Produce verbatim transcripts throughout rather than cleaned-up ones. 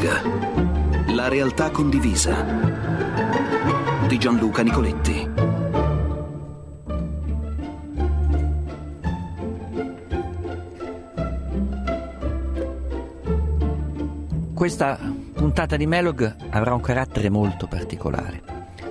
Melog, la realtà condivisa, di Gianluca Nicoletti. Questa puntata di Melog avrà un carattere molto particolare.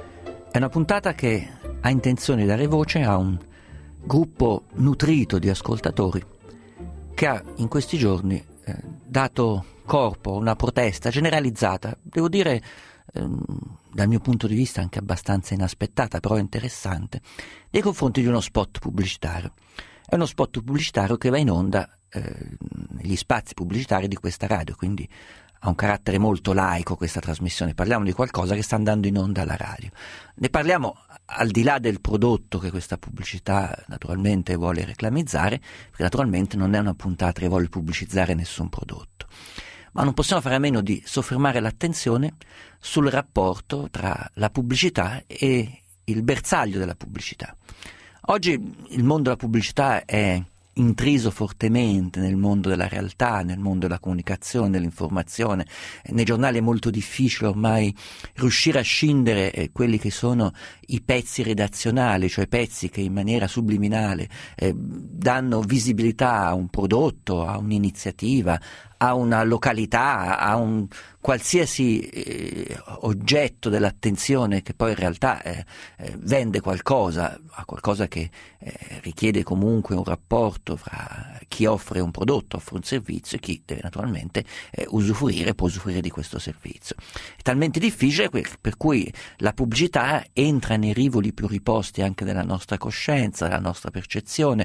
È una puntata che ha intenzione di dare voce a un gruppo nutrito di ascoltatori che ha in questi giorni eh, dato corpo a una protesta generalizzata, devo dire ehm, dal mio punto di vista anche abbastanza inaspettata, però interessante, nei confronti di uno spot pubblicitario. È uno spot pubblicitario che va in onda eh, negli spazi pubblicitari di questa radio, quindi ha un carattere molto laico questa trasmissione. Parliamo di qualcosa che sta andando in onda alla radio. Ne parliamo al di là del prodotto che questa pubblicità naturalmente vuole reclamizzare, perché naturalmente non è una puntata che vuole pubblicizzare nessun prodotto. Ma non possiamo fare a meno di soffermare l'attenzione sul rapporto tra la pubblicità e il bersaglio della pubblicità. Oggi il mondo della pubblicità è intriso fortemente nel mondo della realtà, nel mondo della comunicazione, dell'informazione. Nei giornali è molto difficile ormai riuscire a scindere eh, quelli che sono i pezzi redazionali, cioè pezzi che in maniera subliminale eh, danno visibilità a un prodotto, a un'iniziativa, a una località, a un qualsiasi eh, oggetto dell'attenzione che poi in realtà eh, eh, vende qualcosa, a qualcosa che eh, richiede comunque un rapporto fra chi offre un prodotto, offre un servizio e chi deve naturalmente eh, usufruire, può usufruire di questo servizio. È talmente difficile per cui la pubblicità entra nei rivoli più riposti anche della nostra coscienza, della nostra percezione.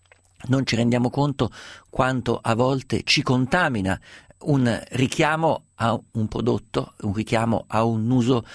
Non ci rendiamo conto quanto a volte ci contamina un richiamo a un prodotto, un richiamo a un uso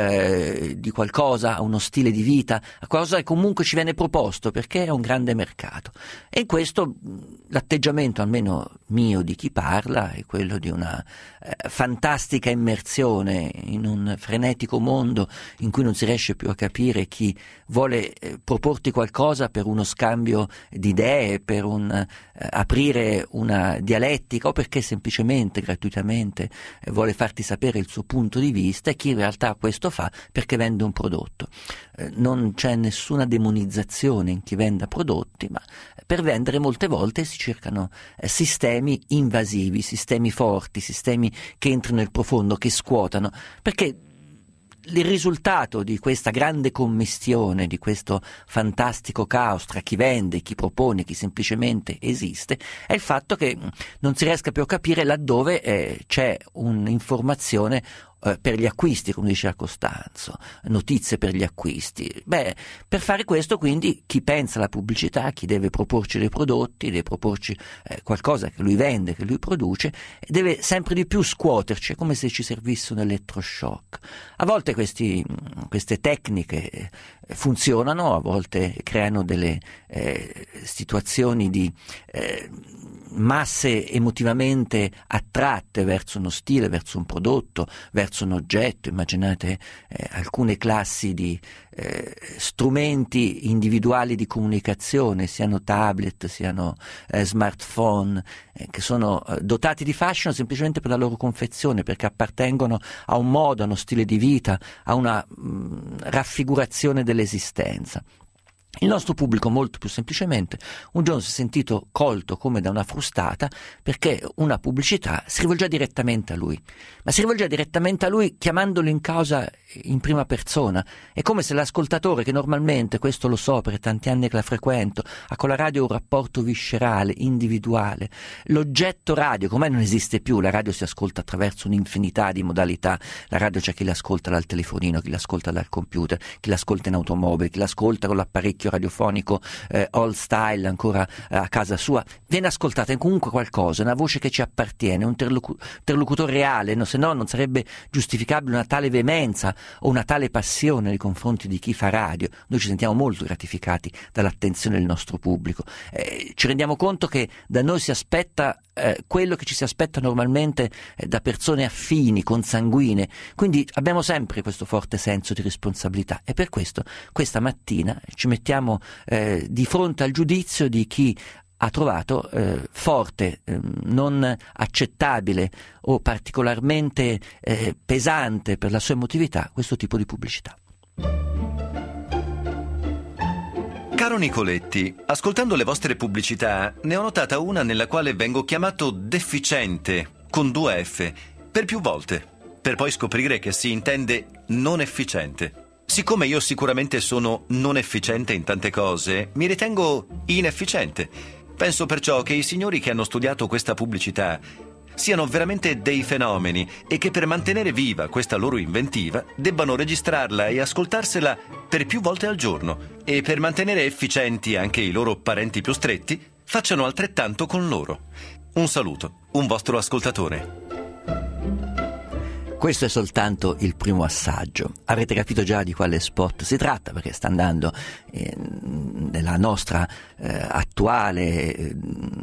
eh, di qualcosa, a uno stile di vita, a qualcosa che comunque ci viene proposto perché è un grande mercato. E in questo l'atteggiamento, almeno mio, di chi parla è quello di una eh, fantastica immersione in un frenetico mondo in cui non si riesce più a capire chi vuole eh, proporti qualcosa per uno scambio di idee, per un eh, aprire una dialettica o perché semplicemente, gratuitamente vuole farti sapere il suo punto di vista, e chi in realtà questo fa perché vende un prodotto. Eh, non c'è nessuna demonizzazione in chi venda prodotti, ma per vendere molte volte si cercano eh, sistemi invasivi, sistemi forti, sistemi che entrano nel profondo, che scuotano, perché il risultato di questa grande commistione, di questo fantastico caos tra chi vende, chi propone, chi semplicemente esiste, è il fatto che non si riesca più a capire laddove eh, c'è un'informazione eh, per gli acquisti, come diceva Costanzo, notizie per gli acquisti. Beh, per fare questo quindi chi pensa alla pubblicità, chi deve proporci dei prodotti, deve proporci eh, qualcosa che lui vende, che lui produce, deve sempre di più scuoterci, è come se ci servisse un elettroshock. A volte questi, queste tecniche funzionano, a volte creano delle eh, situazioni di eh, masse emotivamente attratte verso uno stile, verso un prodotto, verso un oggetto. Immaginate eh, alcune classi di eh, strumenti individuali di comunicazione, siano tablet, siano eh, smartphone, eh, che sono eh, dotati di fascino semplicemente per la loro confezione, perché appartengono a un modo, a uno stile di vita, a una mh, raffigurazione dell'esistenza. Il nostro pubblico molto più semplicemente un giorno si è sentito colto come da una frustata perché una pubblicità si rivolgeva direttamente a lui, ma si rivolgeva direttamente a lui chiamandolo in causa in prima persona. È come se l'ascoltatore, che normalmente, questo lo so per tanti anni che la frequento, ha con la radio un rapporto viscerale, individuale, l'oggetto radio, come non esiste più, la radio si ascolta attraverso un'infinità di modalità, la radio c'è chi l'ascolta dal telefonino, chi l'ascolta dal computer, chi l'ascolta in automobile, chi l'ascolta con l'apparecchio radiofonico eh, old style ancora eh, a casa sua, viene ascoltata in comunque qualcosa, una voce che ci appartiene, un interlocu- interlocutore reale, no? Se no non sarebbe giustificabile una tale veemenza o una tale passione nei confronti di chi fa radio. Noi ci sentiamo molto gratificati dall'attenzione del nostro pubblico, eh, ci rendiamo conto che da noi si aspetta eh, quello che ci si aspetta normalmente eh, da persone affini, consanguine, quindi abbiamo sempre questo forte senso di responsabilità, e per questo questa mattina ci mettiamo eh, di fronte al giudizio di chi ha trovato eh, forte, eh, non accettabile o particolarmente eh, pesante per la sua emotività questo tipo di pubblicità. Caro Nicoletti, ascoltando le vostre pubblicità ne ho notata una nella quale vengo chiamato deficiente con due F per più volte, per poi scoprire che si intende non efficiente. Siccome io sicuramente sono non efficiente in tante cose, mi ritengo inefficiente. Penso perciò che i signori che hanno studiato questa pubblicità siano veramente dei fenomeni e che per mantenere viva questa loro inventiva debbano registrarla e ascoltarsela per più volte al giorno e per mantenere efficienti anche i loro parenti più stretti facciano altrettanto con loro. Un saluto, un vostro ascoltatore. Questo è soltanto il primo assaggio. Avrete capito già di quale spot si tratta, perché sta andando eh, nella nostra eh, attuale eh,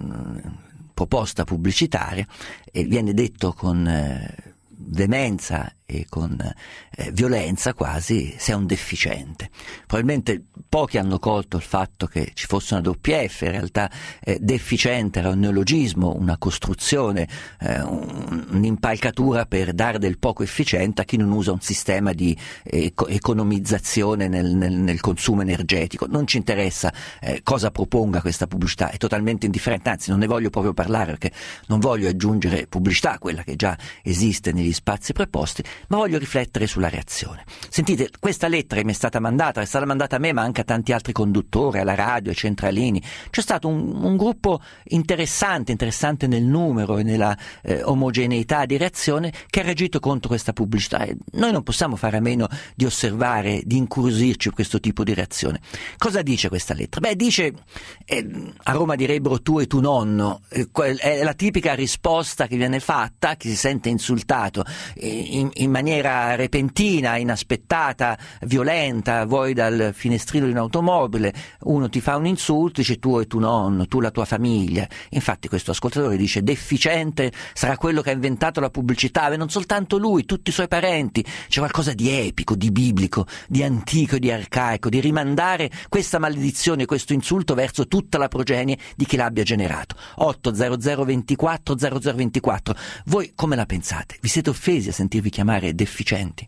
proposta pubblicitaria e viene detto con eh, veemenza e con eh, violenza quasi sei un deficiente. Probabilmente pochi hanno colto il fatto che ci fosse una doppia F, in realtà eh, deficiente era un neologismo, una costruzione, eh, un, un'impalcatura per dare del poco efficiente a chi non usa un sistema di eh, economizzazione nel, nel, nel consumo energetico. Non ci interessa eh, cosa proponga questa pubblicità, è totalmente indifferente, anzi non ne voglio proprio parlare perché non voglio aggiungere pubblicità a quella che già esiste negli spazi preposti, ma voglio riflettere sulla reazione. Sentite, questa lettera che mi è stata mandata, è stata mandata a me ma anche a tanti altri conduttori, alla radio, ai centralini. C'è stato un, un gruppo interessante, interessante nel numero e nella eh, omogeneità di reazione che ha reagito contro questa pubblicità. E noi non possiamo fare a meno di osservare, di incuriosirci per questo tipo di reazione. Cosa dice questa lettera? Beh, dice, eh, a Roma direbbero tu e tu nonno, eh, è la tipica risposta che viene fatta a chi si sente insultato in, in maniera repentina, inaspettata, violenta, vuoi dal finestrino di un'automobile, uno ti fa un insulto, dice tu e tu nonno, tu la tua famiglia. Infatti questo ascoltatore dice deficiente sarà quello che ha inventato la pubblicità, e non soltanto lui, tutti i suoi parenti. C'è qualcosa di epico, di biblico, di antico, di arcaico, di rimandare questa maledizione, questo insulto verso tutta la progenie di chi l'abbia generato. otto zero zero ventiquattro zero zero ventiquattro. Voi come la pensate? Vi siete offesi a sentirvi chiamare deficienti?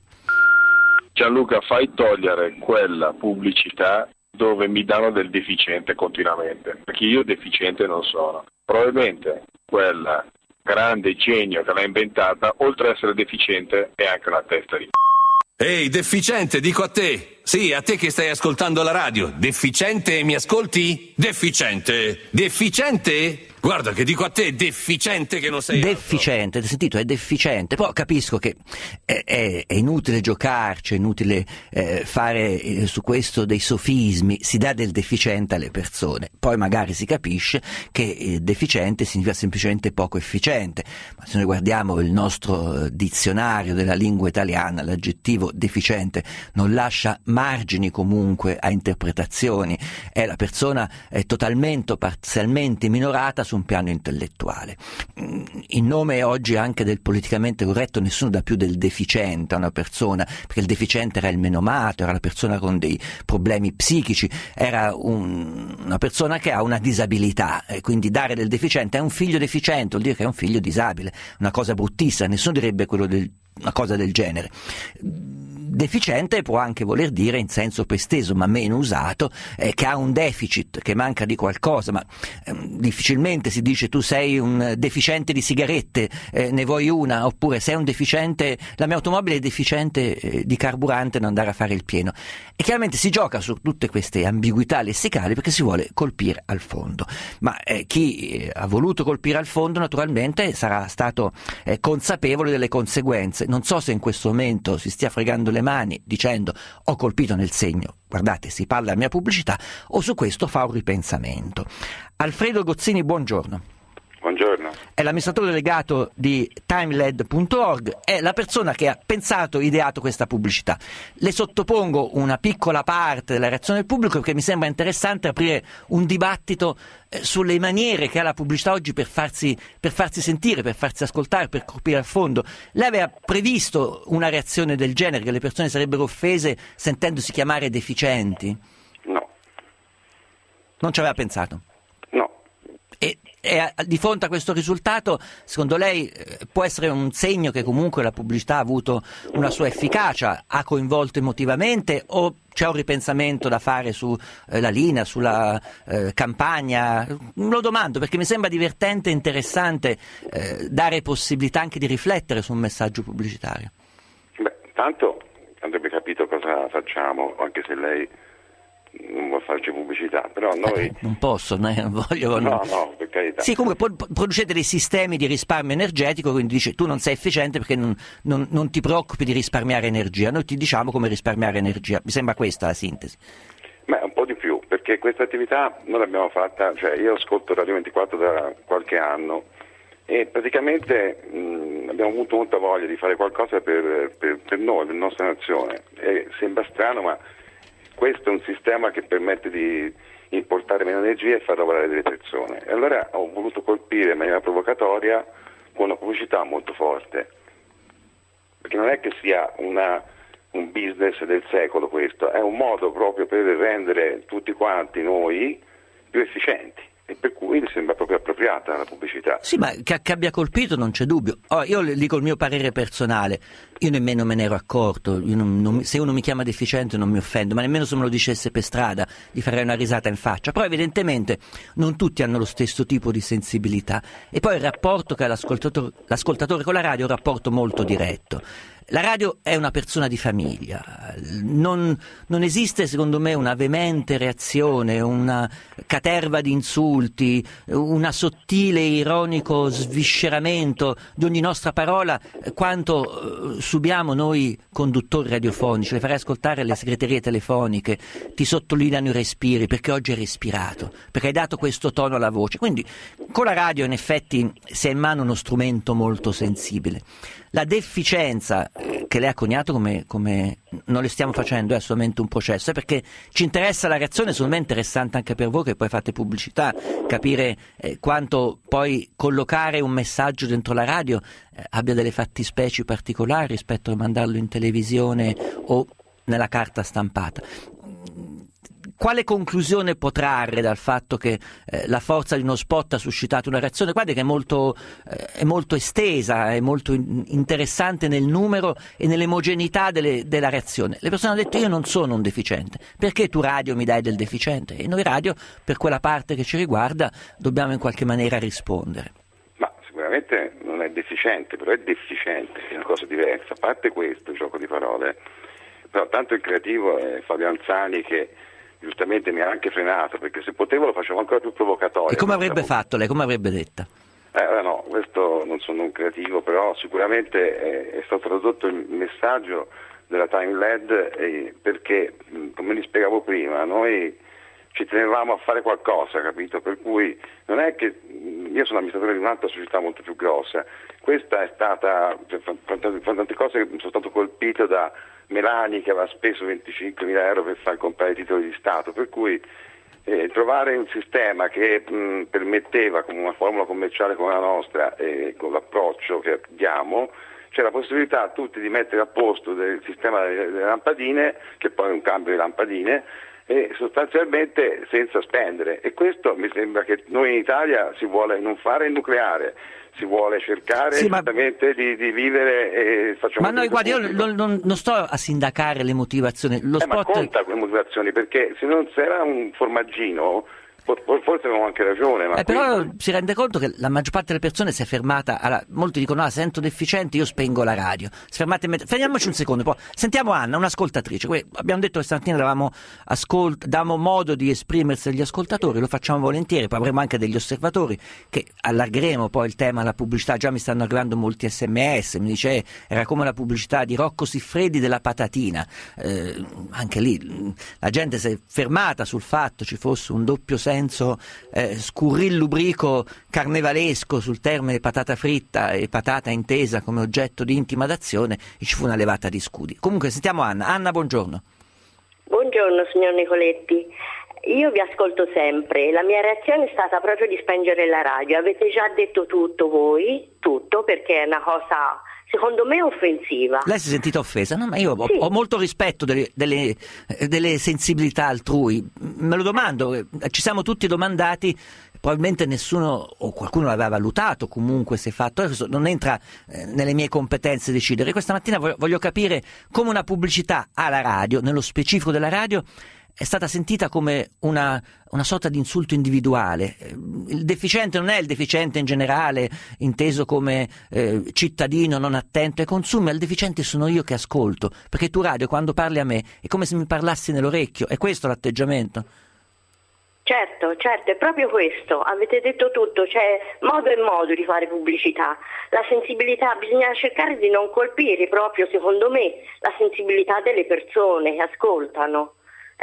Gianluca, fai togliere quella pubblicità dove mi danno del deficiente continuamente, perché io deficiente non sono. Probabilmente quella grande genio che l'ha inventata, oltre ad essere deficiente, è anche una testa di c***o. Ehi, deficiente, dico a te. Sì, a te che stai ascoltando la radio. Deficiente, mi ascolti? Deficiente. Deficiente? Guarda che dico a te, deficiente che non sei deficiente, hai sentito? È deficiente. Poi capisco che è, è, è inutile giocarci, è inutile eh, fare eh, su questo dei sofismi, si dà del deficiente alle persone, poi magari si capisce che eh, deficiente significa semplicemente poco efficiente, ma se noi guardiamo il nostro dizionario della lingua italiana, l'aggettivo deficiente non lascia margini comunque a interpretazioni, è la persona è totalmente o parzialmente minorata su un piano intellettuale. In nome oggi anche del politicamente corretto nessuno dà più del deficiente a una persona, perché il deficiente era il menomato, era la persona con dei problemi psichici, era un, una persona che ha una disabilità, e quindi dare del deficiente è un figlio deficiente, vuol dire che è un figlio disabile, una cosa bruttissima, nessuno direbbe quello del, una cosa del genere. Deficiente può anche voler dire in senso più esteso ma meno usato eh, che ha un deficit, che manca di qualcosa, ma eh, difficilmente si dice tu sei un deficiente di sigarette, eh, ne vuoi una, oppure sei un deficiente, la mia automobile è deficiente eh, di carburante, non andare a fare il pieno. E chiaramente si gioca su tutte queste ambiguità lessicali perché si vuole colpire al fondo, ma eh, chi eh, ha voluto colpire al fondo naturalmente sarà stato eh, consapevole delle conseguenze. Non so se in questo momento si stia fregando le mani dicendo ho colpito nel segno, guardate si parla della mia pubblicità, o su questo fa un ripensamento. Alfredo Gozzini, buongiorno. Buongiorno. È l'amministratore delegato di timeled punto org, è la persona che ha pensato, ideato questa pubblicità. Le sottopongo una piccola parte della reazione del pubblico perché mi sembra interessante aprire un dibattito eh, sulle maniere che ha la pubblicità oggi per farsi, per farsi sentire, per farsi ascoltare, per colpire a fondo. Lei aveva previsto una reazione del genere, che le persone sarebbero offese sentendosi chiamare deficienti? No. Non ci aveva pensato? No. e di fronte a questo risultato, secondo lei può essere un segno che comunque la pubblicità ha avuto una sua efficacia, ha coinvolto emotivamente, o c'è un ripensamento da fare sulla eh, linea, sulla eh, campagna? Lo domando perché mi sembra divertente e interessante eh, dare possibilità anche di riflettere su un messaggio pubblicitario. Beh, tanto andrebbe capito cosa facciamo, anche se lei non vuole farci pubblicità, però noi... Eh, non posso, non, non voglio... No, no, per carità. Sì, comunque po- producete dei sistemi di risparmio energetico, quindi dice tu non sei efficiente perché non, non, non ti preoccupi di risparmiare energia, noi ti diciamo come risparmiare energia, mi sembra questa la sintesi. Beh, un po' di più, perché questa attività noi l'abbiamo fatta, cioè io ascolto Radio ventiquattro da qualche anno e praticamente mh, abbiamo avuto molta voglia di fare qualcosa per, per, per noi, per la nostra nazione, e sembra strano ma questo è un sistema che permette di importare meno energia e far lavorare delle persone. E allora ho voluto colpire in maniera provocatoria con una pubblicità molto forte. Perché non è che sia una, un business del secolo questo, è un modo proprio per rendere tutti quanti noi più efficienti. E per cui mi sembra proprio appropriata la pubblicità. Sì, ma che, che abbia colpito non c'è dubbio. Oh, io le dico il mio parere personale, io nemmeno me ne ero accorto, io non, non, se uno mi chiama deficiente non mi offendo, ma nemmeno se me lo dicesse per strada gli farei una risata in faccia, però evidentemente non tutti hanno lo stesso tipo di sensibilità, e poi il rapporto che ha l'ascoltatore, l'ascoltatore con la radio è un rapporto molto diretto. La radio è una persona di famiglia, non, non esiste secondo me una veemente reazione, una caterva di insulti, una sottile e ironico svisceramento di ogni nostra parola quanto subiamo noi conduttori radiofonici. Le farei ascoltare le segreterie telefoniche, ti sottolineano i respiri perché oggi hai respirato, perché hai dato questo tono alla voce. Quindi con la radio in effetti si ha in mano uno strumento molto sensibile. La deficienza che lei ha coniato come, come non le stiamo facendo è solamente un processo, è perché ci interessa la reazione, secondo me è interessante anche per voi che poi fate pubblicità, capire eh, quanto poi collocare un messaggio dentro la radio eh, abbia delle fattispecie particolari rispetto a mandarlo in televisione o nella carta stampata. Quale conclusione può trarre dal fatto che eh, la forza di uno spot ha suscitato una reazione? Guardi che è molto, eh, è molto estesa, è molto in- interessante nel numero e nell'emogeneità delle, della reazione. Le persone hanno detto io non sono un deficiente, perché tu radio mi dai del deficiente? E noi radio, per quella parte che ci riguarda, dobbiamo in qualche maniera rispondere. Ma sicuramente non è deficiente, però è deficiente, è una cosa diversa. A parte questo, il gioco di parole, però tanto il creativo è Fabio Anzani che giustamente mi ha anche frenato, perché se potevo lo facevo ancora più provocatorio. E come avrebbe fatto lei? Come avrebbe detta? Eh, no, questo non sono un creativo, però sicuramente è, è stato tradotto il messaggio della Time L E D eh, perché, come vi spiegavo prima, noi ci tenevamo a fare qualcosa, capito? Per cui non è che io sono amministratore di un'altra società molto più grossa, questa è stata, cioè, fa tante cose che sono stato colpito da Melani che aveva speso venticinquemila euro per far comprare titoli di Stato, per cui eh, trovare un sistema che mh, permetteva con una formula commerciale come la nostra e eh, con l'approccio che abbiamo c'è la possibilità a tutti di mettere a posto del sistema delle, delle lampadine, che poi è un cambio di lampadine, e sostanzialmente senza spendere, e questo mi sembra che noi in Italia si vuole non fare il nucleare, si vuole cercare sì, esattamente ma... di, di vivere e facciamo. Ma noi guardi, io non, non, non sto a sindacare le motivazioni. Lo eh, spot... ma conta quelle motivazioni, perché se non c'era un formaggino forse avevamo anche ragione. Ma eh, però quindi... si rende conto che la maggior parte delle persone si è fermata. Alla... Molti dicono: ah, sento deficiente, io spengo la radio. Si fermate met... Fermiamoci un secondo. Poi sentiamo Anna, un'ascoltatrice. Que... Abbiamo detto che stamattina davamo, ascolt... davamo modo di esprimersi agli ascoltatori, lo facciamo volentieri. Poi avremo anche degli osservatori che allargheremo poi il tema alla pubblicità. Già mi stanno arrivando molti sms. Mi dice: eh, era come la pubblicità di Rocco Siffredi della patatina. Eh, anche lì la gente si è fermata sul fatto ci fosse un doppio senso. senso eh, scurrillubrico carnevalesco sul termine patata fritta e patata intesa come oggetto di intima d'azione, e ci fu una levata di scudi. Comunque sentiamo Anna. Anna, buongiorno. Buongiorno signor Nicoletti, io vi ascolto sempre, la mia reazione è stata proprio di spengere la radio. Avete già detto tutto voi, tutto, perché è una cosa secondo me offensiva. Lei si è sentita offesa? No, ma io ho, sì. ho molto rispetto delle, delle, delle sensibilità altrui. Me lo domando, ci siamo tutti domandati probabilmente nessuno o qualcuno l'aveva valutato, comunque si è fatto, non entra eh, nelle mie competenze decidere. Questa mattina voglio, voglio capire come una pubblicità alla radio, nello specifico della radio, è stata sentita come una, una sorta di insulto individuale. Il deficiente non è il deficiente in generale, inteso come eh, cittadino non attento ai consumi, il deficiente sono io che ascolto, perché tu radio quando parli a me è come se mi parlassi nell'orecchio, è questo l'atteggiamento? Certo, certo, è proprio questo, avete detto tutto, c'è modo e modo di fare pubblicità, la sensibilità, bisogna cercare di non colpire proprio, secondo me, la sensibilità delle persone che ascoltano.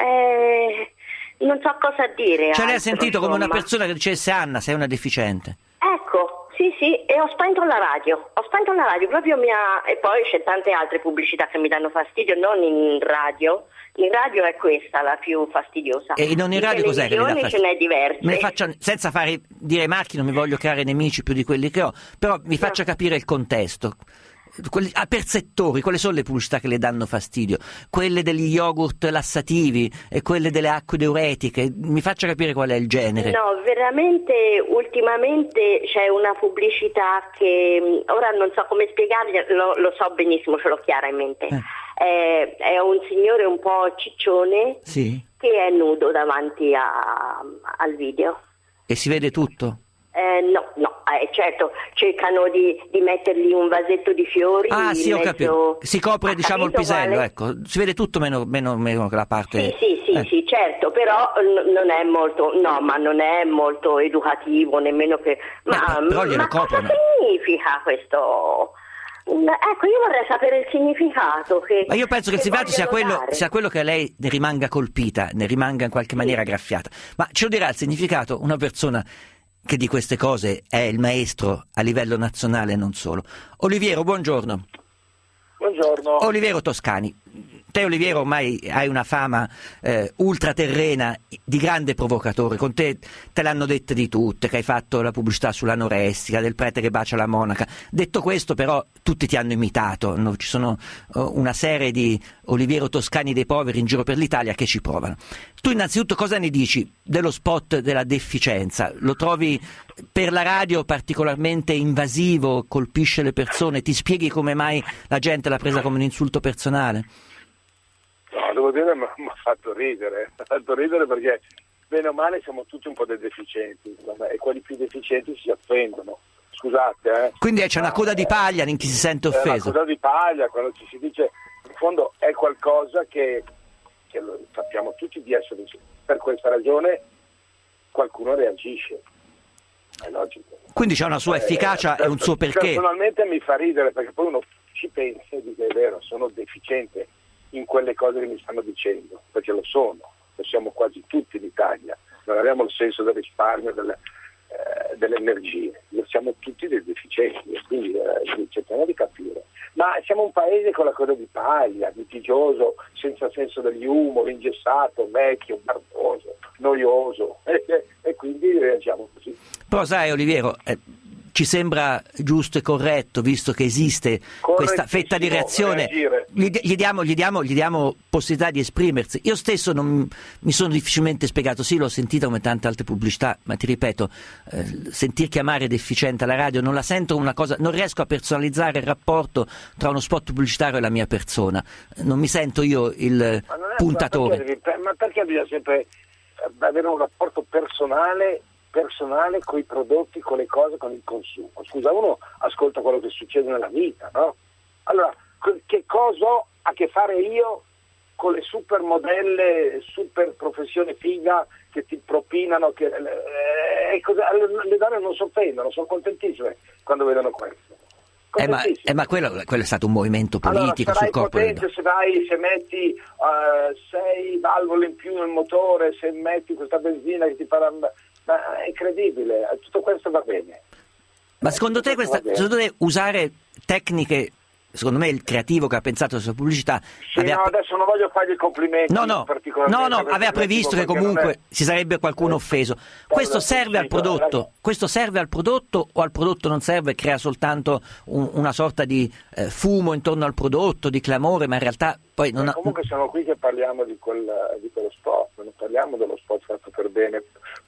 Eh, non so cosa dire. Cioè lei ha altro, sentito insomma. come una persona che dicesse: Anna, sei una deficiente? Ecco, sì sì, e ho spento la radio, ho spento la radio, proprio mi ha... e poi c'è tante altre pubblicità che mi danno fastidio, non in radio, in radio è questa la più fastidiosa. E non in radio cos'è che le dà fastidio? Ce n'è diverse. Me faccia, senza fare dire marchi, non mi voglio creare nemici più di quelli che ho, però mi faccia no. capire il contesto. Quelli, ah, per settori, quali sono le pubblicità che le danno fastidio? Quelle degli yogurt lassativi e quelle delle acque diuretiche, mi faccia capire qual è il genere. No, veramente ultimamente c'è una pubblicità che ora non so come spiegarvi, lo, lo so benissimo, ce l'ho chiara in mente. Eh. È, è un signore un po' ciccione sì. che è nudo davanti a, al video. E si vede tutto? Eh, no, no, eh, certo, cercano di, di mettergli un vasetto di fiori. Ah sì, ho mezzo... capito. Si copre, diciamo, il pisello, quale? Ecco, si vede tutto meno, meno, meno che la parte... Sì, sì, sì, eh. sì, certo, però n- non è molto, no, ma non è molto educativo, nemmeno che... Ma, eh, però glielo ma coprono. cosa significa questo? Ecco, io vorrei sapere il significato che... Ma io penso che, che il significato sia quello, sia quello che lei ne rimanga colpita, ne rimanga in qualche maniera graffiata. Ma ce lo dirà il significato una persona che di queste cose è il maestro a livello nazionale e non solo. Oliviero, buongiorno. Buongiorno. Oliviero Toscani. Te, Oliviero, ormai hai una fama eh, ultraterrena di grande provocatore. Con te te l'hanno dette di tutte, che hai fatto la pubblicità sull'anorestica, del prete che bacia la monaca. Detto questo, però, tutti ti hanno imitato. No? Ci sono uh, una serie di Oliviero Toscani dei poveri in giro per l'Italia che ci provano. Tu innanzitutto cosa ne dici dello spot della deficienza? Lo trovi per la radio particolarmente invasivo, colpisce le persone? Ti spieghi come mai la gente l'ha presa come un insulto personale? No, devo dire mi ha fatto ridere, mi ha fatto ridere perché bene o male siamo tutti un po' dei deficienti, insomma, e quelli più deficienti si offendono. Scusate, eh. Quindi c'è una coda di paglia in chi si sente offeso. È una coda di paglia quando ci si dice, in fondo è qualcosa che, che lo sappiamo tutti di essere, per questa ragione qualcuno reagisce. È logico. Quindi c'è una sua efficacia eh, e un suo perché. Personalmente mi fa ridere perché poi uno ci pensa e dice è vero, sono deficiente in quelle cose che mi stanno dicendo, perché lo sono, lo siamo quasi tutti in Italia, non abbiamo il senso del risparmio, delle, eh, delle energie, lo siamo tutti dei deficienti e quindi eh, cerchiamo di capire. Ma siamo un paese con la coda di paglia, litigioso, senza senso degli umori, ingessato, vecchio, barboso, noioso e, e, e quindi reagiamo così. Però sai Oliviero, eh, ci sembra giusto e corretto, visto che esiste questa fetta di reazione, gli, gli, diamo, gli, diamo, gli diamo possibilità di esprimersi. Io stesso non mi sono difficilmente spiegato, sì l'ho sentita come tante altre pubblicità, ma ti ripeto, eh, sentir chiamare deficiente alla radio non la sento una cosa, non riesco a personalizzare il rapporto tra uno spot pubblicitario e la mia persona, non mi sento io il ma non è, puntatore. Ma perché, ma perché bisogna sempre avere un rapporto personale personale con i prodotti, con le cose, con il consumo? Scusa, uno ascolta quello che succede nella vita, no? Allora, che cosa ho a che fare io con le super modelle, super professione figa che ti propinano, che, eh, cosa, le donne non si offendono, sono contentissime quando vedono questo. Eh ma, eh ma quello, quello è stato un movimento politico allora, sul corpo potente, se vai, se metti uh, sei valvole in più nel motore, se metti questa benzina che ti farà... Ma è incredibile, tutto questo va bene. Ma secondo te, questa, secondo te usare tecniche, secondo me il creativo che ha pensato alla sua pubblicità... Sì, aveva... no, adesso non voglio fargli i complimenti. No, no, no, no aveva previsto che comunque è... si sarebbe qualcuno offeso. Questo serve al prodotto? Questo serve al prodotto o al prodotto non serve e crea soltanto un, una sorta di eh, fumo intorno al prodotto, di clamore, ma in realtà poi non ha... Comunque siamo qui che parliamo di, quel, di quello spot, non parliamo dello spot fatto per bene,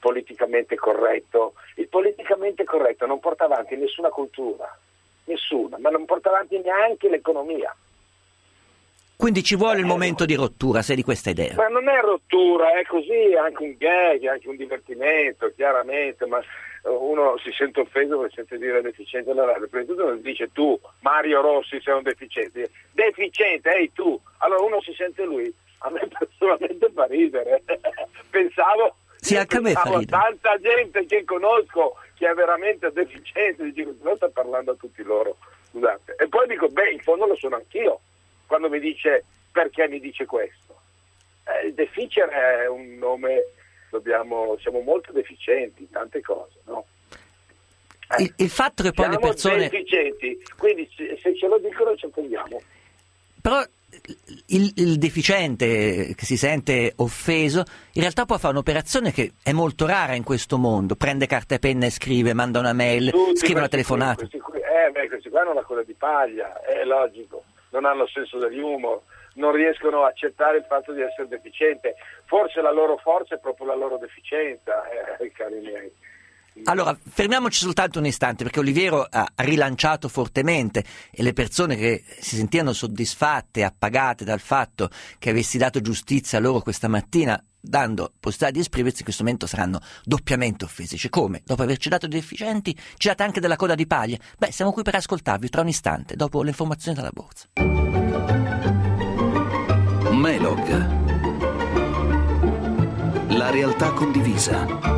politicamente corretto. Il politicamente corretto non porta avanti nessuna cultura, nessuna, ma non porta avanti neanche l'economia. Quindi ci vuole il momento di rottura, sei di questa idea? Ma non è rottura, è così, è anche un gag, è anche un divertimento, chiaramente, ma uno si sente offeso perché sente dire deficiente alla radio. Prima di tutto non dice tu, Mario Rossi, sei un deficiente. Deficiente, ehi tu. Allora uno si sente lui. A me personalmente fa ridere. Pensavo, sì, anche a me fa ridere. Tanta gente che conosco che è veramente deficiente, dico, non sta parlando a tutti loro. Scusate. E poi dico, beh, in fondo lo sono anch'io. Quando mi dice perché mi dice questo. Eh, il deficient è un nome, dobbiamo, siamo molto deficienti in tante cose, no? Eh, il, il fatto che poi siamo le persone deficienti, quindi se, se ce lo dicono ci attendiamo. Però il, il deficiente che si sente offeso in realtà può fare un'operazione che è molto rara in questo mondo, prende carta e penna e scrive, manda una mail, Tutti scrive una telefonata. Questi qui, eh, beh, questi qua hanno la coda di paglia, è logico. Non hanno senso dell'umor, non riescono a accettare il fatto di essere deficiente. Forse la loro forza è proprio la loro deficienza, eh, cari miei. Allora, fermiamoci soltanto un istante, perché Oliviero ha rilanciato fortemente e le persone che si sentivano soddisfatte e appagate dal fatto che avessi dato giustizia loro questa mattina, dando possibilità di esprimersi, in questo momento saranno doppiamente offesi. Cioè, come? Dopo averci dato dei deficienti, ci date anche della coda di paglia? Beh, siamo qui per ascoltarvi tra un istante, dopo le informazioni dalla borsa. Melog. La realtà condivisa.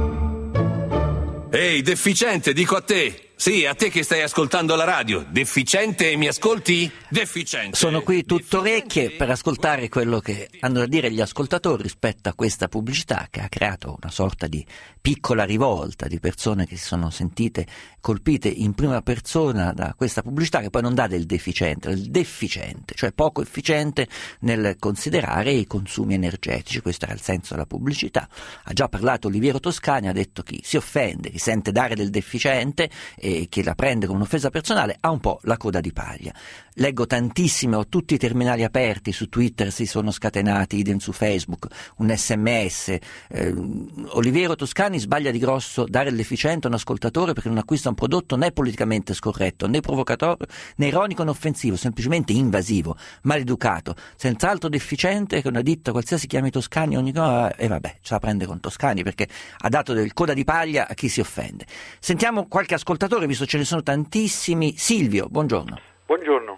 Ehi, deficiente, dico a te. Sì, a te che stai ascoltando la radio. Deficiente, mi ascolti? Deficiente. Sono qui tutto orecchie per ascoltare quello che hanno da dire gli ascoltatori rispetto a questa pubblicità che ha creato una sorta di piccola rivolta di persone che si sono sentite colpite in prima persona da questa pubblicità, che poi non dà del deficiente, del deficiente, cioè poco efficiente nel considerare i consumi energetici. Questo era il senso della pubblicità. Ha già parlato Oliviero Toscani, ha detto chi si offende, chi sente dare del deficiente e chi la prende come un'offesa personale ha un po' la coda di paglia. Leggo tantissime, ho tutti i terminali aperti, su Twitter si sono scatenati, idem su Facebook, un sms. Eh, Oliviero Toscani sbaglia di grosso dare il deficiente a un ascoltatore perché non acquista un prodotto né politicamente scorretto, né provocatorio, né ironico né offensivo, semplicemente invasivo, maleducato, senz'altro deficiente che una ditta qualsiasi chiami Toscani ogni cosa, e vabbè, ce la prende con Toscani perché ha dato del coda di paglia a chi si offende. Sentiamo qualche ascoltatore, visto ce ne sono tantissimi. Silvio, buongiorno. Buongiorno.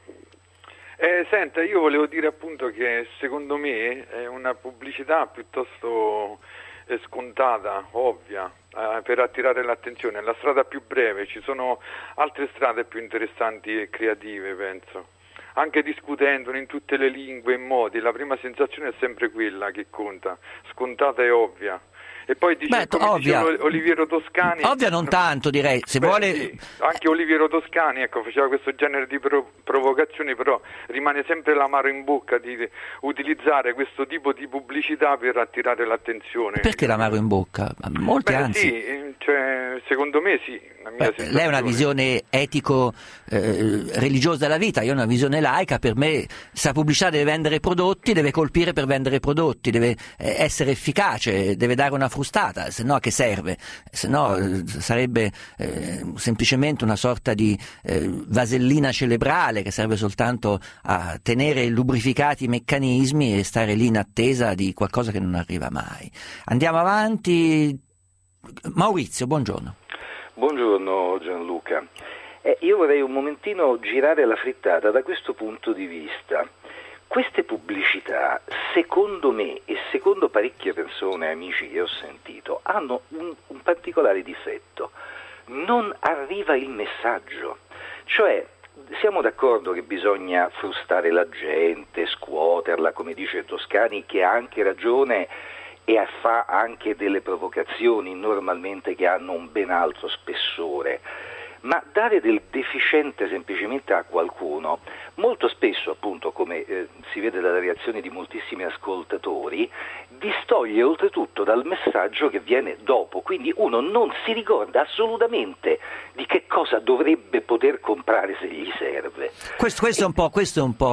Eh, senta, io volevo dire appunto che secondo me è una pubblicità piuttosto eh, scontata, ovvia, eh, per attirare l'attenzione. È la strada più breve, ci sono altre strade più interessanti e creative, penso. Anche discutendone in tutte le lingue e modi, la prima sensazione è sempre quella che conta, scontata e ovvia. E poi dice, Beh, come ovvia. dice Oliviero Toscani, ovvia non tanto, direi, se beh, vuole sì, anche Oliviero Toscani, ecco, faceva questo genere di pro- provocazioni, però rimane sempre l'amaro in bocca di utilizzare questo tipo di pubblicità per attirare l'attenzione. Perché l'amaro in bocca? Molti, Beh, anzi. Sì, cioè, secondo me sì. La mia Beh, lei ha una visione etico eh, religiosa della vita, io ho una visione laica. Per me, se la pubblicità deve vendere prodotti, deve colpire per vendere prodotti, deve eh, essere efficace, deve dare una frustata, se no a che serve? Se no eh, sarebbe eh, semplicemente una sorta di eh, vasellina cerebrale che serve soltanto a tenere lubrificati i meccanismi e stare lì in attesa di qualcosa che non arriva mai. Andiamo avanti. Maurizio, buongiorno. Buongiorno Gianluca. Eh, io vorrei un momentino girare la frittata da questo punto di vista. Queste pubblicità, secondo me e secondo parecchie persone, amici che ho sentito, hanno un, un particolare difetto. Non arriva il messaggio. Cioè, siamo d'accordo che bisogna frustare la gente, scuoterla, come dice Toscani, che ha anche ragione e fa anche delle provocazioni normalmente che hanno un ben altro spessore. Ma dare del deficiente semplicemente a qualcuno, molto spesso, appunto, come eh, si vede dalle reazioni di moltissimi ascoltatori, distoglie oltretutto dal messaggio che viene dopo, quindi uno non si ricorda assolutamente di che cosa dovrebbe poter comprare se gli serve. Questo, questo, è, un po', questo è un po'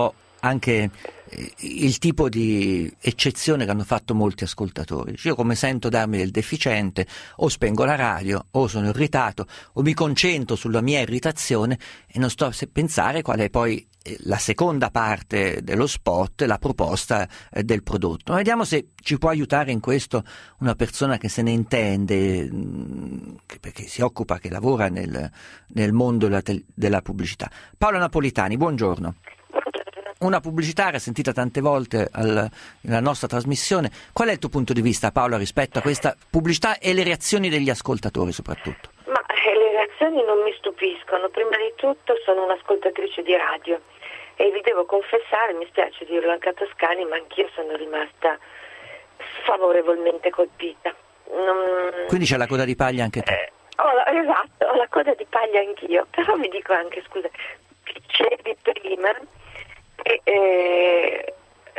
anche il tipo di eccezione che hanno fatto molti ascoltatori. Io come sento darmi del deficiente o spengo la radio o sono irritato o mi concentro sulla mia irritazione e non sto a pensare qual è poi la seconda parte dello spot, la proposta eh, del prodotto. Ma vediamo se ci può aiutare in questo una persona che se ne intende, mh, che, perché si occupa, che lavora nel, nel mondo della, della pubblicità. Paola Napolitani, buongiorno. Una pubblicitaria sentita tante volte al, nella nostra trasmissione. Qual è il tuo punto di vista, Paola, rispetto a questa pubblicità e le reazioni degli ascoltatori soprattutto? Ma eh, le reazioni non mi stupiscono. Prima di tutto sono un'ascoltatrice di radio e vi devo confessare, mi spiace dirlo anche a Toscani, ma anch'io sono rimasta favorevolmente colpita. Non... Quindi c'è la coda di paglia anche te? Eh, ho la, esatto, ho la coda di paglia anch'io, però vi dico anche, scusa, dicevi prima che eh,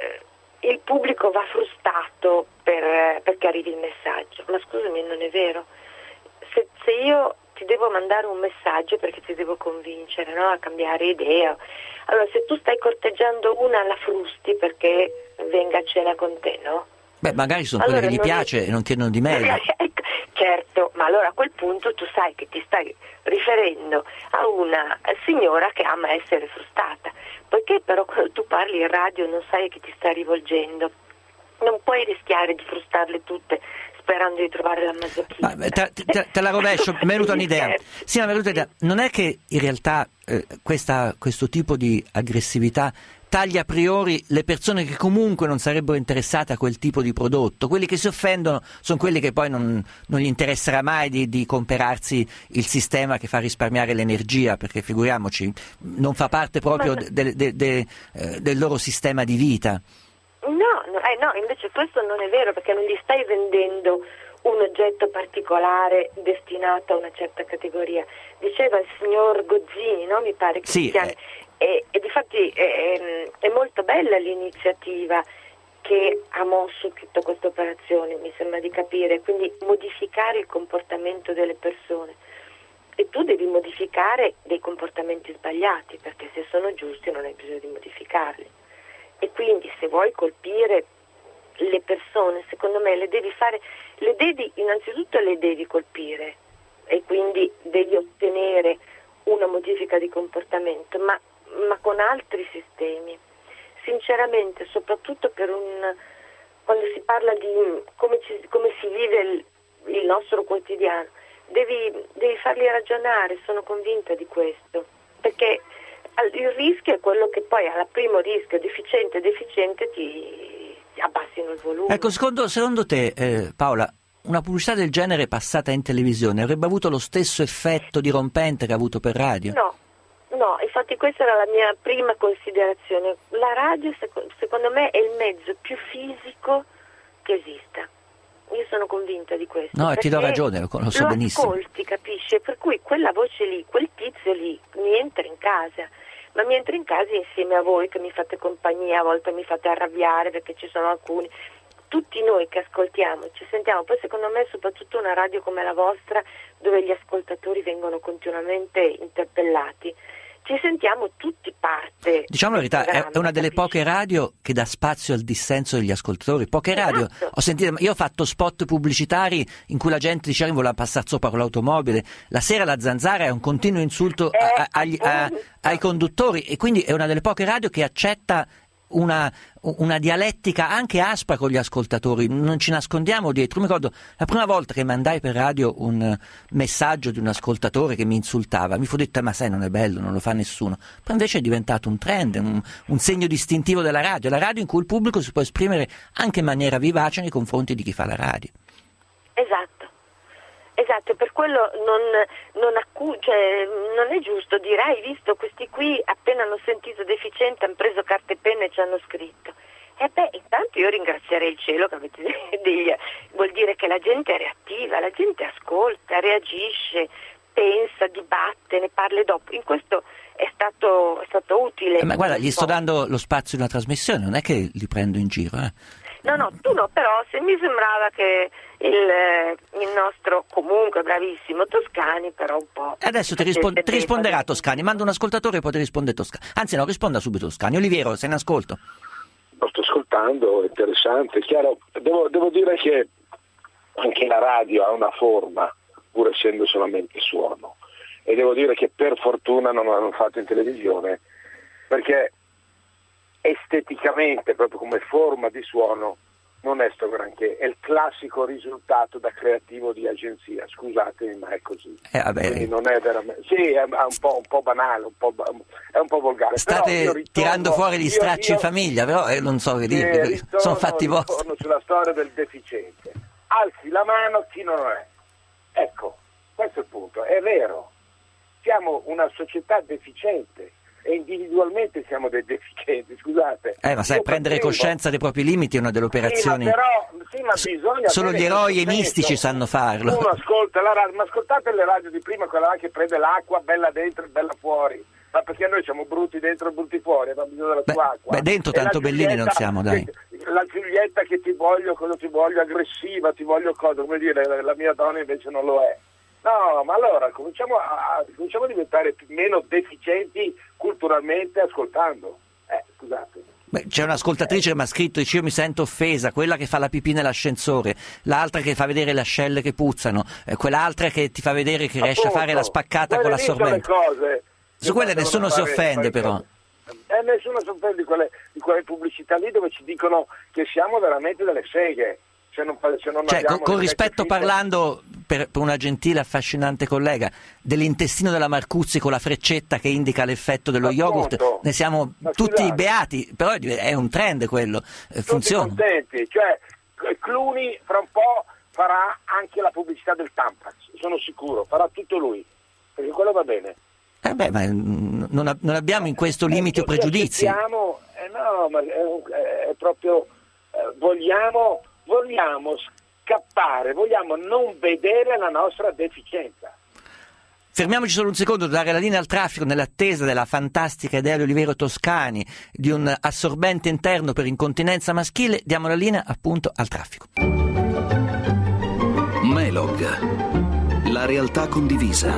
il pubblico va frustato per, perché arrivi il messaggio, ma scusami, non è vero. Se, se io ti devo mandare un messaggio perché ti devo convincere, no, a cambiare idea, allora se tu stai corteggiando una la frusti perché venga a cena con te, no? Beh, magari sono allora, quelle che gli piace è... e non chiedono di meglio. Certo, ma allora a quel punto tu sai che ti stai riferendo a una signora che ama essere frustata, poiché però quando tu parli in radio non sai a chi ti sta rivolgendo, non puoi rischiare di frustarle tutte sperando di trovare la masochista. Ma, te, te, te la rovescio, mi è venuta un'idea. Sì, mi è venuta un'idea. Non è che in realtà eh, questa, questo tipo di aggressività taglia a priori le persone che comunque non sarebbero interessate a quel tipo di prodotto. Quelli che si offendono sono quelli che poi non, non gli interesserà mai di, di comprarsi il sistema che fa risparmiare l'energia, perché figuriamoci, non fa parte proprio de, de, de, de, eh, del loro sistema di vita. No, no, eh, no, invece questo non è vero, perché non gli stai vendendo un oggetto particolare destinato a una certa categoria. Diceva il signor Gozzini, no? Mi pare che sì, si chiami. Eh. E, e difatti è, è molto bella l'iniziativa che ha mosso tutta questa operazione, mi sembra di capire, quindi modificare il comportamento delle persone. E tu devi modificare dei comportamenti sbagliati, perché se sono giusti non hai bisogno di modificarli. E quindi se vuoi colpire le persone, secondo me le devi fare, le devi, innanzitutto le devi colpire e quindi devi ottenere una modifica di comportamento, ma, ma con altri sistemi. Sinceramente, soprattutto per un, quando si parla di come, ci, come si vive il, il nostro quotidiano, devi, devi farli ragionare, sono convinta di questo, perché il rischio è quello che poi al primo rischio deficiente deficiente ti, ti abbassino il volume. Ecco, secondo, secondo te eh, Paola, una pubblicità del genere passata in televisione avrebbe avuto lo stesso effetto dirompente che ha avuto per radio? No, no, infatti questa era la mia prima considerazione. La radio secondo me è il mezzo più fisico che esista. Io sono convinta di questo. No, e ti do ragione, lo, lo so lo benissimo. Lo ascolti, capisci? Per cui quella voce lì, quel tizio lì, mi entra in casa. Ma mi entra in casa insieme a voi che mi fate compagnia, a volte mi fate arrabbiare perché ci sono alcuni. Tutti noi che ascoltiamo, ci sentiamo, poi secondo me soprattutto una radio come la vostra, dove gli ascoltatori vengono continuamente interpellati, ci sentiamo tutti parte. Diciamo la verità, è una delle poche radio che dà spazio al dissenso degli ascoltatori. Poche radio, esatto. Ho sentito, io ho fatto spot pubblicitari in cui la gente diceva che voleva passare sopra con l'automobile. La sera la zanzara è un continuo insulto eh, a, a, agli, a, ai conduttori, e quindi è una delle poche radio che accetta Una, una dialettica anche aspra con gli ascoltatori, non ci nascondiamo dietro. Mi ricordo la prima volta che mandai per radio un messaggio di un ascoltatore che mi insultava, mi fu detto ma sai, non è bello, non lo fa nessuno. Poi invece è diventato un trend, un, un segno distintivo della radio, la radio in cui il pubblico si può esprimere anche in maniera vivace nei confronti di chi fa la radio. Esatto. Esatto, per quello non, non, accu- cioè, non è giusto dire hai visto questi qui appena hanno sentito deficiente hanno preso carta e penna e ci hanno scritto. E beh, intanto io ringrazierei il cielo che avete degli, vuol dire che la gente è reattiva, la gente ascolta, reagisce, pensa, dibatte, ne parla dopo. In questo è stato, è stato utile. Eh, ma guarda, gli sto dando lo spazio di una trasmissione, non è che li prendo in giro, eh. No, no, tu no, però se mi sembrava che il, il nostro comunque bravissimo Toscani però un po'... Adesso ti, rispond- ti risponderà Toscani, manda un ascoltatore e poi ti risponde Toscani. Anzi no, risponda subito Toscani. Oliviero, se ne ascolto. Lo sto ascoltando, è interessante. Chiaro, devo, devo dire che anche la radio ha una forma, pur essendo solamente suono. E devo dire che per fortuna non l'hanno fatto in televisione, perché esteticamente, proprio come forma di suono, non è sto granché, è il classico risultato da creativo di agenzia, scusatemi ma è così. Eh, vabbè. Quindi non è veramente, sì, è un po', un po' banale, un po', è un po' volgare. State ritorno, tirando fuori gli stracci io, in famiglia, però eh, non so che dire, eh, ritorno, sono fatti vostri. Ritorno sulla storia del deficiente, alzi la mano chi non è. Ecco, questo è il punto, è vero, siamo una società deficiente. E individualmente siamo dei deficienti, scusate. Eh, ma sai, Io prendere facevo... coscienza dei propri limiti è una delle operazioni. Sì, ma però, sì, ma bisogna solo gli eroi e mistici senso. sanno farlo. Uno ascolta la radio, ma ascoltate le radio di prima, quella là che prende l'acqua bella dentro e bella fuori. Ma perché noi siamo brutti dentro e brutti fuori, abbiamo bisogno della tua acqua. Beh, dentro E tanto bellini non siamo, dai. Che, la Giulietta che ti voglio, cosa ti voglio, aggressiva, ti voglio cosa, come dire, la, la mia donna invece non lo è. No, ma allora cominciamo a, cominciamo a diventare meno deficienti culturalmente ascoltando. Eh, scusate. Beh, c'è un'ascoltatrice che mi ha scritto, dice io mi sento offesa, quella che fa la pipì nell'ascensore, l'altra che fa vedere le ascelle che puzzano, eh, quell'altra che ti fa vedere che riesce a fare la spaccata con l'assorbente. Cose Su quelle nessuno si offende però. Eh, nessuno si offende di quelle, di quelle pubblicità lì dove ci dicono che siamo veramente delle seghe. Se non, se non cioè, con, con rispetto finte... parlando, per, per una gentile affascinante collega, dell'intestino della Marcuzzi con la freccetta che indica l'effetto dello Appunto. yogurt, ne siamo Ma tutti scusate. beati, però è un trend quello, tutti funziona. Contenti, cioè Clooney fra un po' farà anche la pubblicità del Tampax, sono sicuro, farà tutto lui, perché quello va bene. Eh beh, ma non, non abbiamo in questo limiti o pregiudizi. Eh, no, ma è, è proprio, eh, vogliamo... Vogliamo scappare, vogliamo non vedere la nostra deficienza. Fermiamoci solo un secondo, dare la linea al traffico nell'attesa della fantastica idea di Oliviero Toscani di un assorbente interno per incontinenza maschile. Diamo la linea appunto al traffico. Melog, la realtà condivisa.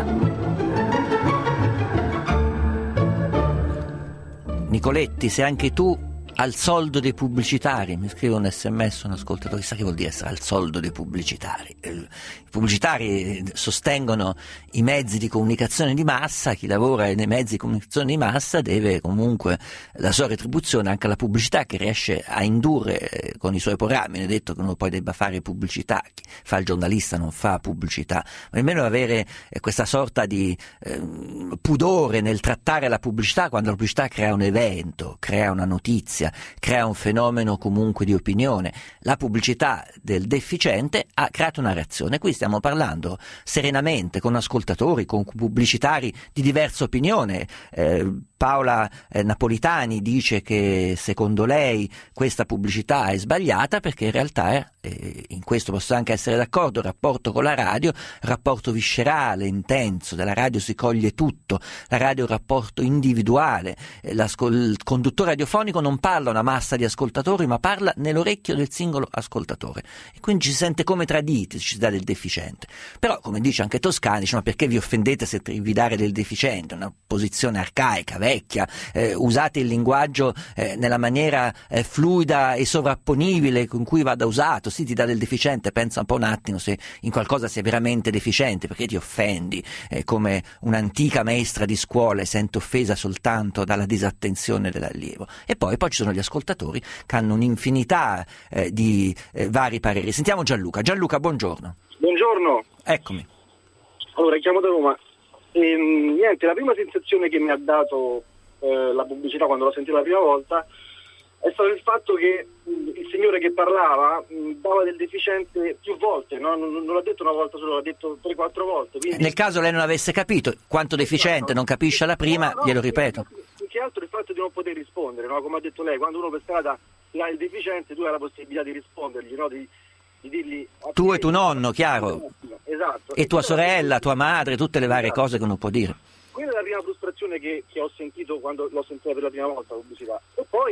Nicoletti, se anche tu al soldo dei pubblicitari, mi scrive un sms un ascoltatore, chissà che vuol dire essere al soldo dei pubblicitari. I pubblicitari sostengono i mezzi di comunicazione di massa, chi lavora nei mezzi di comunicazione di massa deve comunque la sua retribuzione anche alla pubblicità che riesce a indurre con i suoi programmi. Non è detto che uno poi debba fare pubblicità, chi fa il giornalista non fa pubblicità, ma almeno avere questa sorta di eh, pudore nel trattare la pubblicità quando la pubblicità crea un evento, crea una notizia, crea un fenomeno comunque di opinione. La pubblicità del deficiente ha creato una reazione. Qui stiamo parlando serenamente con ascoltatori, con pubblicitari di diversa opinione. Eh, Paola eh, Napolitani dice che secondo lei questa pubblicità è sbagliata perché in realtà è, eh, in questo posso anche essere d'accordo, il rapporto con la radio, il rapporto viscerale, intenso, della radio si coglie tutto, la radio è un rapporto individuale, eh, il conduttore radiofonico non parla a una massa di ascoltatori ma parla nell'orecchio del singolo ascoltatore e quindi ci si sente come traditi, ci si dà del deficiente. Però come dice anche Toscani, dice, ma perché vi offendete se vi dare del deficiente? Una posizione arcaica, vecchia, eh, usate il linguaggio eh, nella maniera eh, fluida e sovrapponibile con cui vada usato. Sì, ti dà del deficiente, pensa un po' un attimo se in qualcosa sei veramente deficiente, perché ti offendi eh, come un'antica maestra di scuola e sento offesa soltanto dalla disattenzione dell'allievo. E poi, poi ci sono gli ascoltatori che hanno un'infinità eh, di eh, vari pareri. Sentiamo Gianluca. Gianluca, buongiorno. Buongiorno. Eccomi. Allora, chiamo da Roma. Ehm, niente, la prima sensazione che mi ha dato eh, la pubblicità quando l'ho sentita la prima volta è stato il fatto che mh, il signore che parlava mh, dava del deficiente più volte, no? non, non l'ha detto una volta solo, l'ha detto tre quattro volte. Quindi... Nel caso lei non avesse capito quanto deficiente, non capisce alla prima, no, no, glielo ripeto. Più che altro il fatto di non poter rispondere, no? Come ha detto lei, quando uno per strada ti dà il deficiente tu hai la possibilità di rispondergli, no? di, di dirgli... Tu e tuo nonno, chiaro. Esatto. E tua sorella, tua madre, tutte le varie esatto. cose che uno può dire. Quella è la prima frustrazione che, che ho sentito quando l'ho sentita per la prima volta la pubblicità. E poi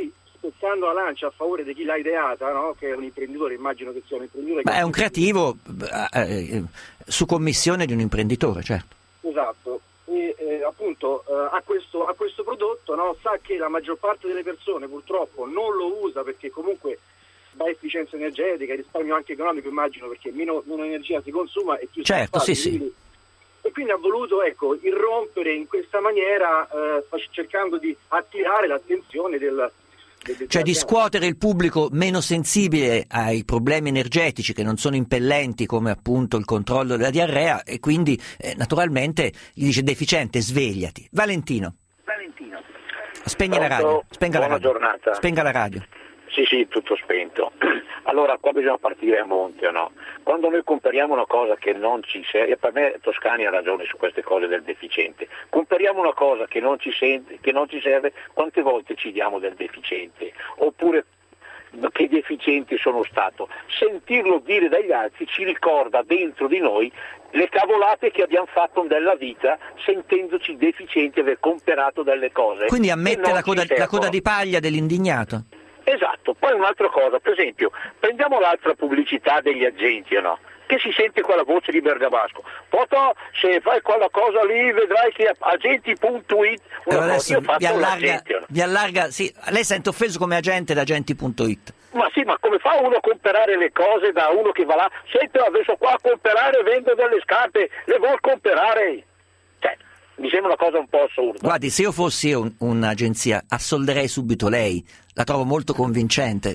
spezzando la lancia a favore di chi l'ha ideata, no? Che è un imprenditore, immagino che sia un imprenditore. Beh, è un creativo eh, eh, su commissione di un imprenditore, certo. Esatto, e eh, appunto eh, a, questo, a questo prodotto, no? Sa che la maggior parte delle persone purtroppo non lo usa perché comunque dà efficienza energetica, risparmio anche economico, immagino, perché meno, meno energia si consuma e più certo, si fa. Sì, quindi, sì. E quindi ha voluto, ecco, irrompere in questa maniera eh, cercando di attirare l'attenzione del, del, del cioè di scuotere il pubblico meno sensibile ai problemi energetici che non sono impellenti come appunto il controllo della diarrea e quindi eh, naturalmente gli dice deficiente, svegliati. Valentino. Valentino. Spegni la radio. Spenga Buona la radio. giornata. Spenga la radio. Sì, sì, tutto spento. Allora, qua bisogna partire a monte, no? Quando noi comperiamo una cosa che non ci serve, per me Toscani ha ragione su queste cose del deficiente, comperiamo una cosa che non ci, sente, che non ci serve, quante volte ci diamo del deficiente? Oppure che deficienti sono stato? Sentirlo dire dagli altri ci ricorda dentro di noi le cavolate che abbiamo fatto nella vita sentendoci deficienti, aver comperato delle cose. Quindi ammette la coda, la coda di paglia dell'indignato? Esatto, poi un'altra cosa, per esempio, prendiamo l'altra pubblicità degli agenti, no? Che si sente quella voce di Bergamasco. Poto, se fai quella cosa lì vedrai che agenti punto it una allora cosa, io ho fatto vi allarga, no? vi allarga, sì, lei si sente offeso come agente da agenti punto it. Ma sì, ma come fa uno a comprare le cose da uno che va là? Senti, adesso qua a comprare, vendo delle scarpe, le vuol comprare? Cioè, mi sembra una cosa un po' assurda. Guardi, se io fossi un, un'agenzia, assolderei subito lei. La trovo molto convincente.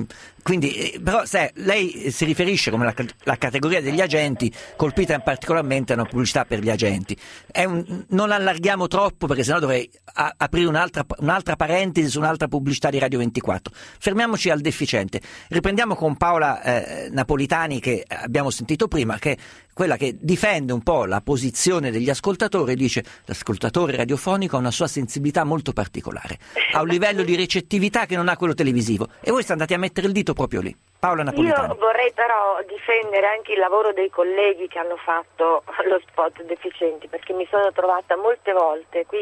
Quindi, però, se lei si riferisce come la, la categoria degli agenti, colpita particolarmente a una pubblicità per gli agenti. È un, non allarghiamo troppo perché sennò dovrei a, aprire un'altra, un'altra parentesi su un'altra pubblicità di Radio ventiquattro. Fermiamoci al deficiente. Riprendiamo con Paola eh, Napolitani, che abbiamo sentito prima, che è quella che difende un po' la posizione degli ascoltatori, dice l'ascoltatore radiofonico ha una sua sensibilità molto particolare, ha un livello di recettività che non ha quello televisivo, e voi state andati a mettere il dito proprio lì. Paola Napolitani. Io vorrei però difendere anche il lavoro dei colleghi che hanno fatto lo spot deficienti, perché mi sono trovata molte volte qui,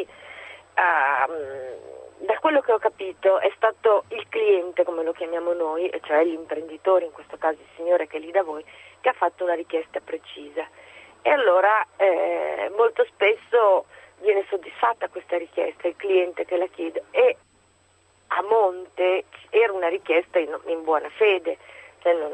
uh, da quello che ho capito è stato il cliente, come lo chiamiamo noi, cioè l'imprenditore, in questo caso il signore che è lì da voi, che ha fatto una richiesta precisa, e allora eh, molto spesso viene soddisfatta questa richiesta, il cliente che la chiede, e a monte era una richiesta in, in buona fede, cioè non,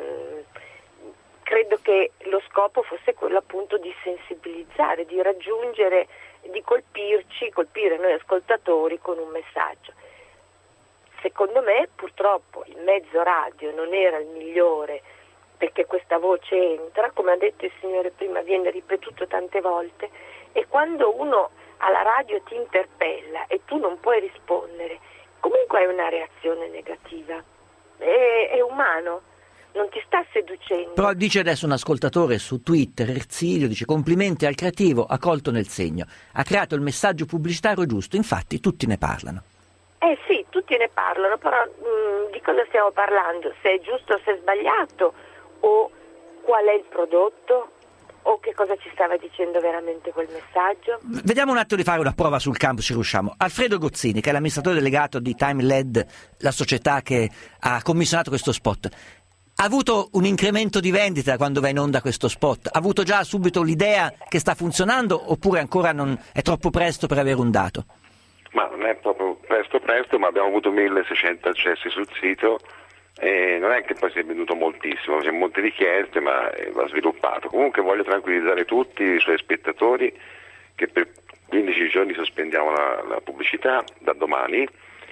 credo che lo scopo fosse quello appunto di sensibilizzare, di raggiungere, di colpirci, colpire noi ascoltatori con un messaggio. Secondo me purtroppo il mezzo radio non era il migliore, perché questa voce entra, come ha detto il signore prima, viene ripetuto tante volte, e quando uno alla radio ti interpella e tu non puoi rispondere, comunque hai una reazione negativa, è, è umano, non ti sta seducendo. Però dice adesso un ascoltatore su Twitter, Erzilio, dice complimenti al creativo, ha colto nel segno, ha creato il messaggio pubblicitario giusto, infatti tutti ne parlano. Eh sì, tutti ne parlano, però mh, di cosa stiamo parlando? Se è giusto o se è sbagliato, o qual è il prodotto, o che cosa ci stava dicendo veramente quel messaggio? Vediamo un attimo di fare una prova sul campo, se riusciamo. Alfredo Gozzini, che è l'amministratore delegato di Time L E D, la società che ha commissionato questo spot, ha avuto un incremento di vendita quando va in onda questo spot? Ha avuto già subito l'idea che sta funzionando, oppure ancora non è troppo presto per avere un dato? Ma non è proprio presto presto, ma abbiamo avuto milleseicento accessi sul sito. E non è che poi si è venduto moltissimo, c'è molte richieste, ma va sviluppato. Comunque voglio tranquillizzare tutti i suoi spettatori che per quindici giorni sospendiamo la, la pubblicità da domani,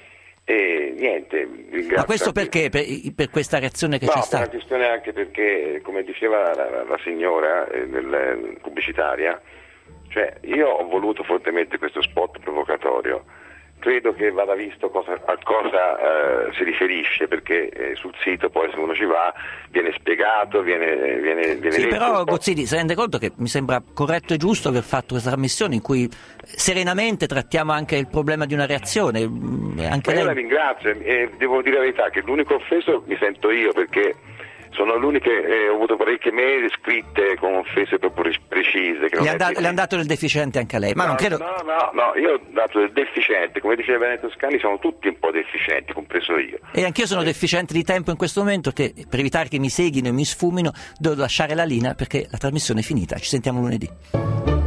e niente. Ma questo perché? Per, per questa reazione che no, c'è stata? No, è una questione anche perché, come diceva la, la signora eh, nel, pubblicitaria, cioè io ho voluto fortemente questo spot provocatorio. Credo che vada visto cosa, a cosa eh, si riferisce, perché eh, sul sito poi, se uno ci va, viene spiegato, viene, viene, viene sì, detto. però Gozzini si rende conto che mi sembra corretto e giusto aver fatto questa trasmissione in cui serenamente trattiamo anche il problema di una reazione. Anche Ma io lei... la ringrazio, e devo dire la verità che l'unico offeso mi sento io, perché sono l'unica, eh, ho avuto parecchie mail scritte con offese proprio precise. Che le, ha da- le hanno dato del deficiente anche a lei, ma no, non credo... No, no, no, io ho dato del deficiente, come diceva Benedetto Toscani, sono tutti un po' deficienti, compreso io. E anch'io sono deficiente di tempo in questo momento, che per evitare che mi seghino e mi sfumino devo lasciare la linea perché la trasmissione è finita. Ci sentiamo lunedì.